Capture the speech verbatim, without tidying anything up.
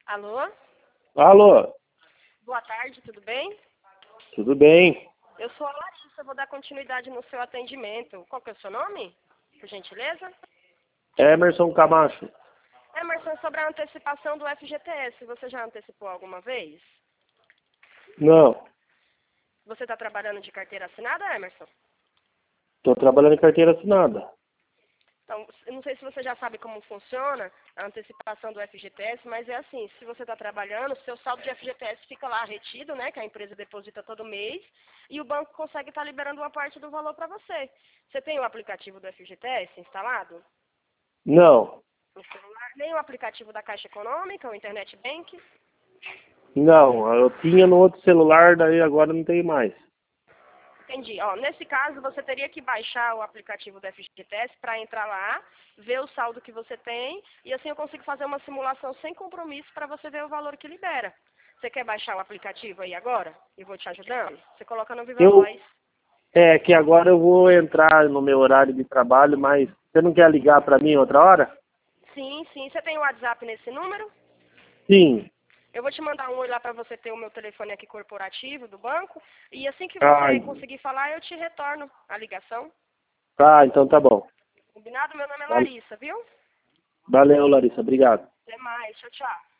Alô? Alô, Boa tarde, tudo bem? tudo bem? Eu sou a Larissa, vou dar continuidade no seu atendimento. Qual que é o seu nome, por gentileza? Emerson Camacho. Emerson, sobre a antecipação do F G T S, você já antecipou alguma vez? Não, Você está trabalhando de carteira assinada, Emerson? estou trabalhando em carteira assinada. Então, eu não sei se você já sabe como funciona a antecipação do F G T S, mas é assim, se você está trabalhando, seu saldo de F G T S fica lá retido, né, que a empresa deposita todo mês, e o banco consegue estar liberando uma parte do valor para você. Você tem o aplicativo do F G T S instalado Não, no celular? Nem o aplicativo da Caixa Econômica, o Internet Bank? não, eu tinha no outro celular, daí agora não tem mais. Entendi. Ó, nesse caso, você teria que baixar o aplicativo do F G T S para entrar lá, ver o saldo que você tem, e assim eu consigo fazer uma simulação sem compromisso para você ver o valor que libera. Você quer baixar o aplicativo aí agora? E vou te ajudando? Você coloca no Viva Eu, Voz. é que agora eu vou entrar no meu horário de trabalho, mas você não quer ligar para mim outra hora? Sim, sim. Você tem o WhatsApp nesse número? Sim. Eu vou te mandar um oi lá para você ter o meu telefone aqui corporativo do banco. E assim que Ah, você conseguir falar, eu te retorno a ligação. tá, então tá bom. Combinado? Meu nome é Val- Larissa, viu? Valeu, Larissa, obrigado. Até mais. Tchau, tchau.